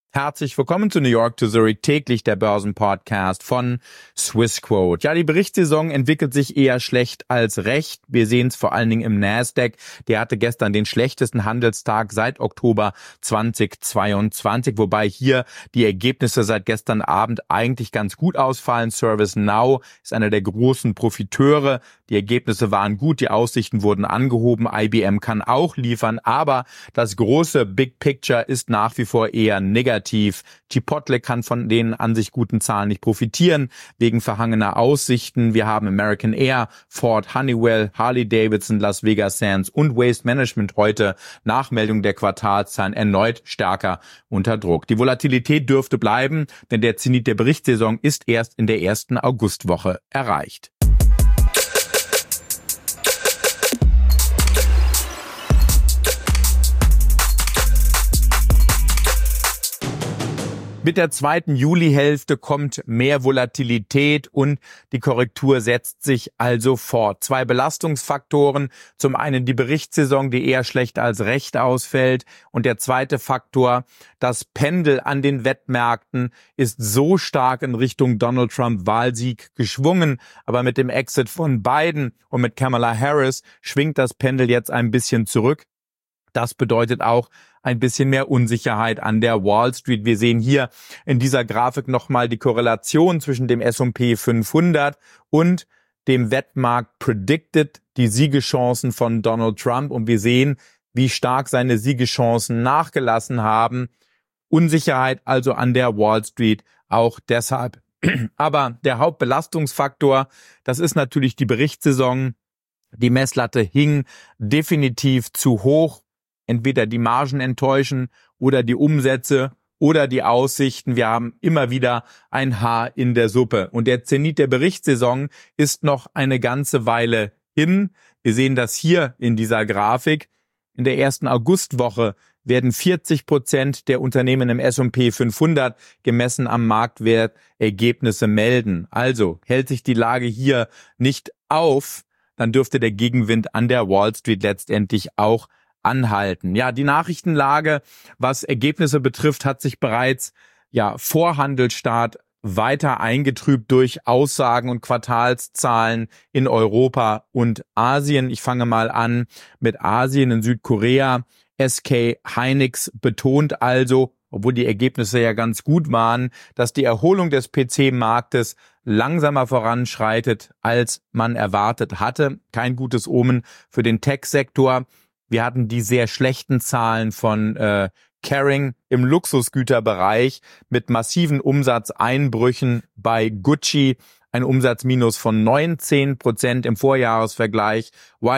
Herzlich willkommen zu New York to Zurich, täglich der Börsenpodcast von Swissquote. Ja, die Berichtssaison entwickelt sich eher schlecht als recht. Wir sehen es vor allen Dingen im Nasdaq. Der hatte gestern den schlechtesten Handelstag seit Oktober 2022, wobei hier die Ergebnisse seit gestern Abend eigentlich ganz gut ausfallen. ServiceNow ist einer der großen Profiteure. Die Ergebnisse waren gut, die Aussichten wurden angehoben. IBM kann auch liefern, aber das große Big Picture ist nach wie vor eher negativ. Chipotle kann von den an sich guten Zahlen nicht profitieren, wegen verhangener Aussichten. Wir haben American Air, Ford, Honeywell, Harley-Davidson, Las Vegas Sands und Waste Management heute nach Meldung der Quartalszahlen erneut stärker unter Druck. Die Volatilität dürfte bleiben, denn der Zenit der Berichtssaison ist erst in der ersten Augustwoche erreicht. Mit der zweiten Julihälfte kommt mehr Volatilität und die Korrektur setzt sich also fort. Zwei Belastungsfaktoren, zum einen die Berichtssaison, die eher schlecht als recht ausfällt, und der zweite Faktor, das Pendel an den Wettmärkten ist so stark in Richtung Donald Trump Wahlsieg geschwungen, aber mit dem Exit von Biden und mit Kamala Harris schwingt das Pendel jetzt ein bisschen zurück. Das bedeutet auch ein bisschen mehr Unsicherheit an der Wall Street. Wir sehen hier in dieser Grafik nochmal die Korrelation zwischen dem S&P 500 und dem Wettmarkt Predicted, die Siegeschancen von Donald Trump. Und wir sehen, wie stark seine Siegeschancen nachgelassen haben. Unsicherheit also an der Wall Street auch deshalb. Aber der Hauptbelastungsfaktor, das ist natürlich die Berichtssaison. Die Messlatte hing definitiv zu hoch. Entweder die Margen enttäuschen oder die Umsätze oder die Aussichten. Wir haben immer wieder ein Haar in der Suppe. Und der Zenit der Berichtssaison ist noch eine ganze Weile hin. Wir sehen das hier in dieser Grafik. In der ersten Augustwoche werden 40% der Unternehmen im S&P 500 gemessen am Marktwert Ergebnisse melden. Also hält sich die Lage hier nicht auf, dann dürfte der Gegenwind an der Wall Street letztendlich auch anhalten. Ja, die Nachrichtenlage, was Ergebnisse betrifft, hat sich bereits vor Handelsstart weiter eingetrübt durch Aussagen und Quartalszahlen in Europa und Asien. Ich fange mal an mit Asien. In Südkorea. SK Hynix betont also, obwohl die Ergebnisse ja ganz gut waren, dass die Erholung des PC-Marktes langsamer voranschreitet, als man erwartet hatte. Kein gutes Omen für den Tech-Sektor. Wir hatten die sehr schlechten Zahlen von Kering im Luxusgüterbereich mit massiven Umsatzeinbrüchen bei Gucci, ein Umsatzminus von 19% im Vorjahresvergleich,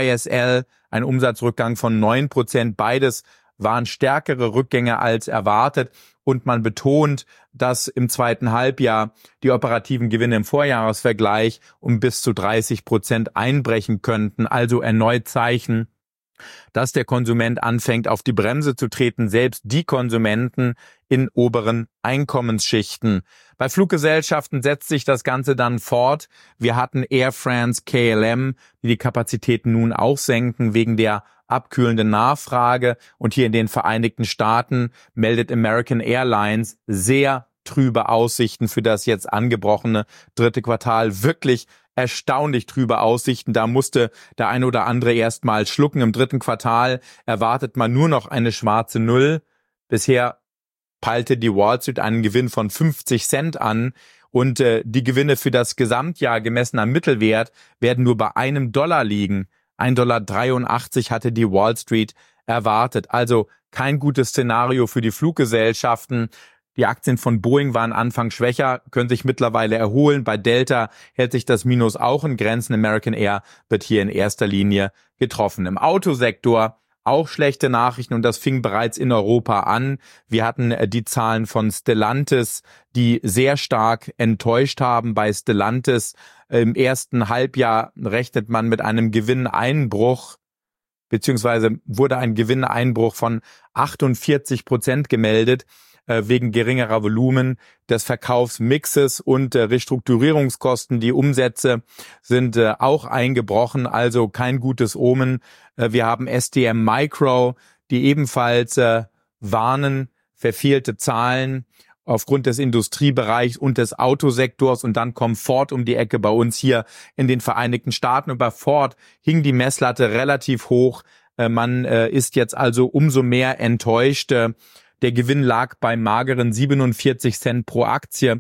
YSL ein Umsatzrückgang von 9%, beides waren stärkere Rückgänge als erwartet, und man betont, dass im zweiten Halbjahr die operativen Gewinne im Vorjahresvergleich um bis zu 30% einbrechen könnten, also erneut Zeichen, dass der Konsument anfängt, auf die Bremse zu treten, selbst die Konsumenten in oberen Einkommensschichten. Bei Fluggesellschaften setzt sich das Ganze dann fort. Wir hatten Air France, KLM, die die Kapazitäten nun auch senken wegen der abkühlenden Nachfrage. Und hier in den Vereinigten Staaten meldet American Airlines sehr trübe Aussichten für das jetzt angebrochene dritte Quartal. Wirklich erstaunlich trübe Aussichten. Da musste der eine oder andere erst mal schlucken. Im dritten Quartal erwartet man nur noch eine schwarze Null. Bisher peilte die Wall Street einen Gewinn von 50 Cent an. Und die Gewinne für das Gesamtjahr gemessen am Mittelwert werden nur bei $1 liegen. $1,83 hatte die Wall Street erwartet. Also kein gutes Szenario für die Fluggesellschaften. Die Aktien von Boeing waren anfangs schwächer, können sich mittlerweile erholen. Bei Delta hält sich das Minus auch in Grenzen. American Air wird hier in erster Linie getroffen. Im Autosektor auch schlechte Nachrichten, und das fing bereits in Europa an. Wir hatten die Zahlen von Stellantis, die sehr stark enttäuscht haben. Bei Stellantis im ersten Halbjahr rechnet man mit einem Gewinneinbruch, beziehungsweise wurde ein Gewinneinbruch von 48% gemeldet. Wegen geringerer Volumen des Verkaufsmixes und Restrukturierungskosten. Die Umsätze sind auch eingebrochen, also kein gutes Omen. Wir haben STM Micro, die ebenfalls warnen verfehlte Zahlen aufgrund des Industriebereichs und des Autosektors und dann kommt Ford um die Ecke bei uns hier in den Vereinigten Staaten und bei Ford hing die Messlatte relativ hoch. Man ist jetzt also umso mehr enttäuscht. Der Gewinn lag bei mageren 47 Cent pro Aktie,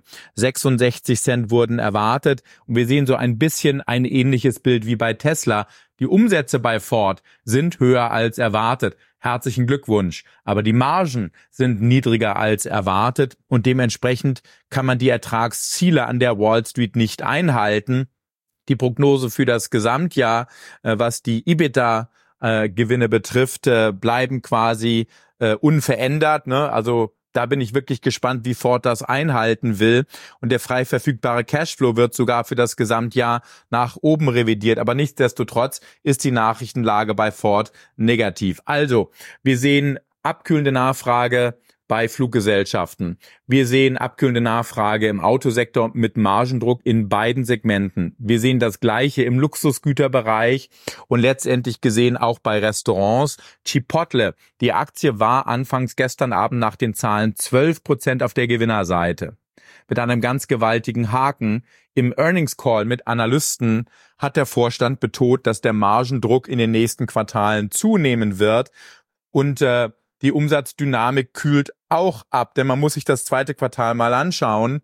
66 Cent wurden erwartet und wir sehen so ein bisschen ein ähnliches Bild wie bei Tesla. Die Umsätze bei Ford sind höher als erwartet. Herzlichen Glückwunsch. Aber die Margen sind niedriger als erwartet und dementsprechend kann man die Ertragsziele an der Wall Street nicht einhalten. Die Prognose für das Gesamtjahr, was die EBITDA-Gewinne betrifft, bleiben quasi unverändert, ne? Also da bin ich wirklich gespannt, wie Ford das einhalten will. Und der frei verfügbare Cashflow wird sogar für das Gesamtjahr nach oben revidiert. Aber nichtsdestotrotz ist die Nachrichtenlage bei Ford negativ. Also, wir sehen abkühlende Nachfrage bei Fluggesellschaften. Wir sehen abkühlende Nachfrage im Autosektor mit Margendruck in beiden Segmenten. Wir sehen das Gleiche im Luxusgüterbereich und letztendlich gesehen auch bei Restaurants. Chipotle, die Aktie war anfangs gestern Abend nach den Zahlen 12% auf der Gewinnerseite. Mit einem ganz gewaltigen Haken. Im Earnings Call mit Analysten hat der Vorstand betont, dass der Margendruck in den nächsten Quartalen zunehmen wird und die Umsatzdynamik kühlt auch ab, denn man muss sich das zweite Quartal mal anschauen.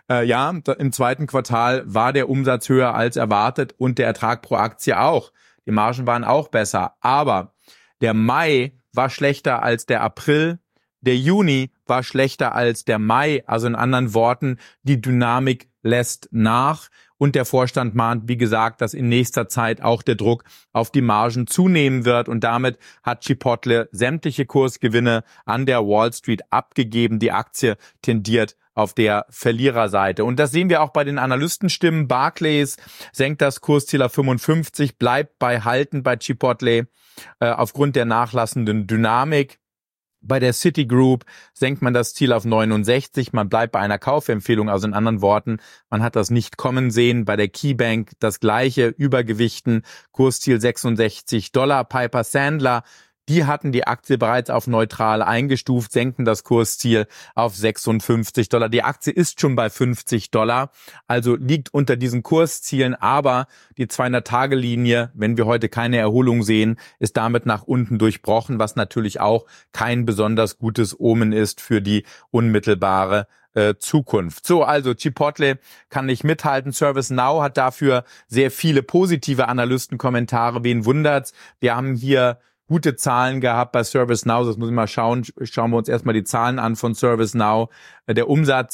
Im zweiten Quartal war der Umsatz höher als erwartet und der Ertrag pro Aktie auch. Die Margen waren auch besser, aber der Mai war schlechter als der April, der Juni war schlechter als der Mai, also in anderen Worten, die Dynamik lässt nach. Und der Vorstand mahnt, wie gesagt, dass in nächster Zeit auch der Druck auf die Margen zunehmen wird. Und damit hat Chipotle sämtliche Kursgewinne an der Wall Street abgegeben. Die Aktie tendiert auf der Verliererseite. Und das sehen wir auch bei den Analystenstimmen. Barclays senkt das Kursziel auf 55, bleibt bei Halten bei Chipotle aufgrund der nachlassenden Dynamik. Bei der Citigroup senkt man das Ziel auf 69, man bleibt bei einer Kaufempfehlung, also in anderen Worten, man hat das nicht kommen sehen. Bei der KeyBank das gleiche, Übergewichten, Kursziel $66. Piper Sandler, die hatten die Aktie bereits auf neutral eingestuft, senken das Kursziel auf $56. Die Aktie ist schon bei $50, also liegt unter diesen Kurszielen, aber die 200-Tage-Linie, wenn wir heute keine Erholung sehen, ist damit nach unten durchbrochen, was natürlich auch kein besonders gutes Omen ist für die unmittelbare Zukunft. So, also Chipotle kann nicht mithalten. ServiceNow hat dafür sehr viele positive Analystenkommentare. Wen wundert's? Wir haben hier gute Zahlen gehabt bei ServiceNow. Das muss ich mal schauen. Schauen wir uns erstmal die Zahlen an von ServiceNow. Der Umsatz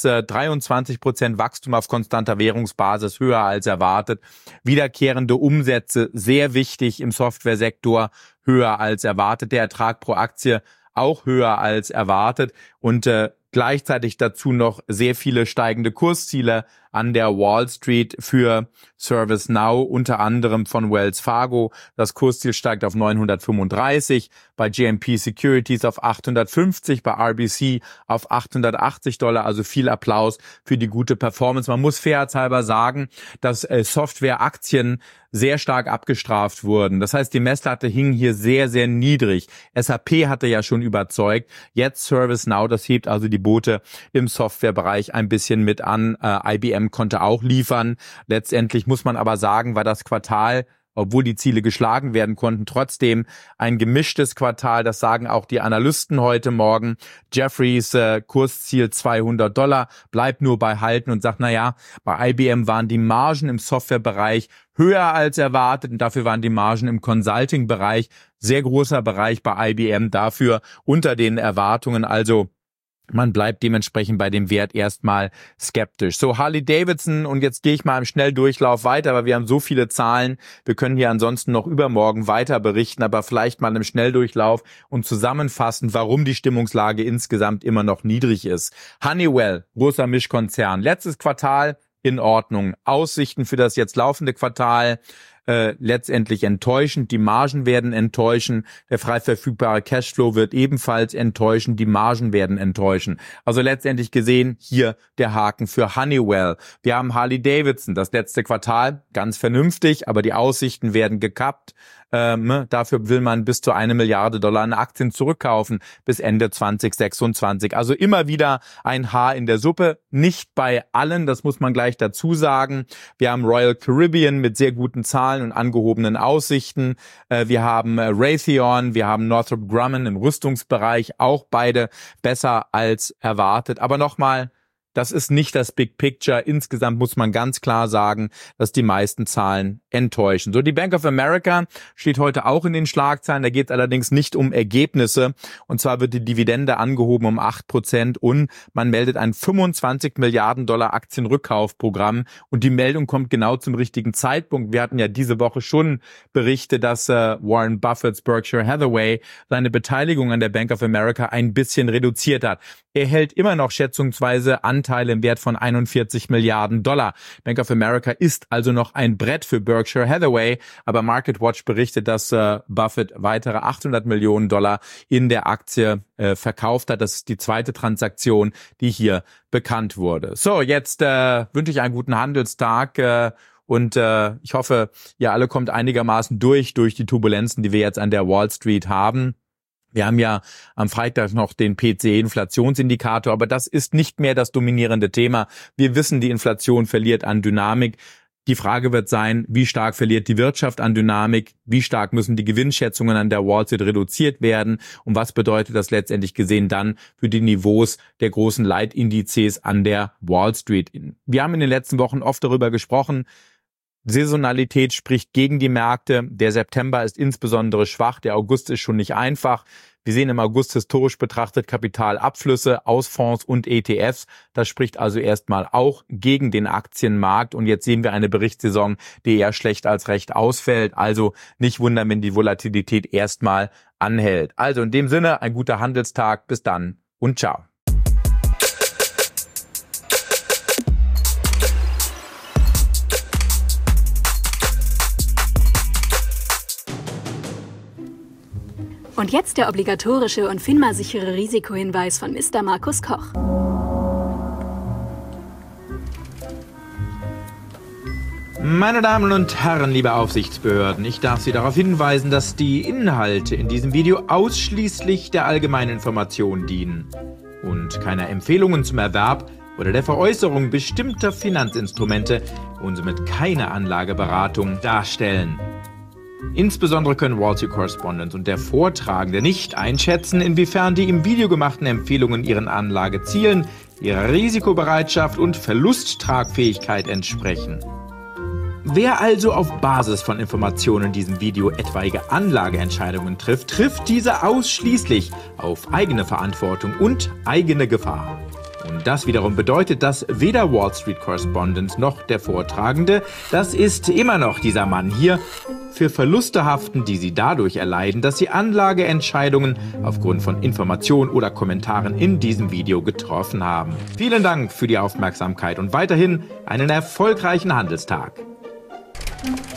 23% Wachstum auf konstanter Währungsbasis, höher als erwartet. Wiederkehrende Umsätze, sehr wichtig im Softwaresektor, höher als erwartet. Der Ertrag pro Aktie auch höher als erwartet und gleichzeitig dazu noch sehr viele steigende Kursziele an der Wall Street für ServiceNow, unter anderem von Wells Fargo. Das Kursziel steigt auf 935, bei GMP Securities auf 850, bei RBC auf $880. Also viel Applaus für die gute Performance. Man muss fairheitshalber sagen, dass Softwareaktien sehr stark abgestraft wurden. Das heißt, die Messlatte hing hier sehr, sehr niedrig. SAP hatte ja schon überzeugt. Jetzt ServiceNow, das hebt also die Boote im Softwarebereich ein bisschen mit an. IBM konnte auch liefern. Letztendlich muss man aber sagen, war das Quartal, obwohl die Ziele geschlagen werden konnten, trotzdem ein gemischtes Quartal. Das sagen auch die Analysten heute Morgen. Jeffries Kursziel $200, bleibt nur bei Halten und sagt, bei IBM waren die Margen im Softwarebereich höher als erwartet und dafür waren die Margen im Consulting-Bereich, sehr großer Bereich bei IBM, dafür unter den Erwartungen. Also man bleibt dementsprechend bei dem Wert erstmal skeptisch. So, Harley-Davidson, und jetzt gehe ich mal im Schnelldurchlauf weiter, aber wir haben so viele Zahlen. Wir können hier ansonsten noch übermorgen weiter berichten, aber vielleicht mal im Schnelldurchlauf und zusammenfassen, warum die Stimmungslage insgesamt immer noch niedrig ist. Honeywell, großer Mischkonzern. Letztes Quartal in Ordnung. Aussichten für das jetzt laufende Quartal letztendlich enttäuschend, die Margen werden enttäuschen, der frei verfügbare Cashflow wird ebenfalls enttäuschen, die Margen werden enttäuschen. Also letztendlich gesehen hier der Haken für Honeywell. Wir haben Harley-Davidson, das letzte Quartal, ganz vernünftig, aber die Aussichten werden gekappt. Dafür will man bis zu $1 Milliarde an Aktien zurückkaufen bis Ende 2026. Also immer wieder ein Haar in der Suppe. Nicht bei allen, das muss man gleich dazu sagen. Wir haben Royal Caribbean mit sehr guten Zahlen und angehobenen Aussichten. Wir haben Raytheon, wir haben Northrop Grumman im Rüstungsbereich, auch beide besser als erwartet. Aber nochmal, das ist nicht das Big Picture. Insgesamt muss man ganz klar sagen, dass die meisten Zahlen enttäuschen. So, die Bank of America steht heute auch in den Schlagzeilen. Da geht es allerdings nicht um Ergebnisse. Und zwar wird die Dividende angehoben um 8% und man meldet ein $25 Milliarden Aktienrückkaufprogramm. Und die Meldung kommt genau zum richtigen Zeitpunkt. Wir hatten ja diese Woche schon Berichte, dass Warren Buffetts Berkshire Hathaway seine Beteiligung an der Bank of America ein bisschen reduziert hat. Er hält immer noch schätzungsweise Anteile im Wert von $41 Milliarden. Bank of America ist also noch ein Brett für Berkshire Hathaway, aber MarketWatch berichtet, dass Buffett weitere $800 Millionen in der Aktie verkauft hat. Das ist die zweite Transaktion, die hier bekannt wurde. So, jetzt wünsche ich einen guten Handelstag. Und ich hoffe, ihr alle kommt einigermaßen durch die Turbulenzen, die wir jetzt an der Wall Street haben. Wir haben ja am Freitag noch den PCE-Inflationsindikator, aber das ist nicht mehr das dominierende Thema. Wir wissen, die Inflation verliert an Dynamik. Die Frage wird sein, wie stark verliert die Wirtschaft an Dynamik? Wie stark müssen die Gewinnschätzungen an der Wall Street reduziert werden? Und was bedeutet das letztendlich gesehen dann für die Niveaus der großen Leitindizes an der Wall Street? Wir haben in den letzten Wochen oft darüber gesprochen, Saisonalität spricht gegen die Märkte. Der September ist insbesondere schwach. Der August ist schon nicht einfach. Wir sehen im August historisch betrachtet Kapitalabflüsse aus Fonds und ETFs. Das spricht also erstmal auch gegen den Aktienmarkt. Und jetzt sehen wir eine Berichtssaison, die eher schlecht als recht ausfällt. Also nicht wundern, wenn die Volatilität erstmal anhält. Also in dem Sinne, ein guter Handelstag. Bis dann und ciao. Und jetzt der obligatorische und FINMA-sichere Risikohinweis von Mr. Markus Koch. Meine Damen und Herren, liebe Aufsichtsbehörden, ich darf Sie darauf hinweisen, dass die Inhalte in diesem Video ausschließlich der allgemeinen Information dienen und keine Empfehlungen zum Erwerb oder der Veräußerung bestimmter Finanzinstrumente und somit keine Anlageberatung darstellen. Insbesondere können Wall Street Correspondent und der Vortragende nicht einschätzen, inwiefern die im Video gemachten Empfehlungen ihren Anlagezielen, ihrer Risikobereitschaft und Verlusttragfähigkeit entsprechen. Wer also auf Basis von Informationen in diesem Video etwaige Anlageentscheidungen trifft diese ausschließlich auf eigene Verantwortung und eigene Gefahr. Und das wiederum bedeutet, dass weder Wall Street Correspondent noch der Vortragende, das ist immer noch dieser Mann hier, für Verluste haften, die sie dadurch erleiden, dass sie Anlageentscheidungen aufgrund von Informationen oder Kommentaren in diesem Video getroffen haben. Vielen Dank für die Aufmerksamkeit und weiterhin einen erfolgreichen Handelstag.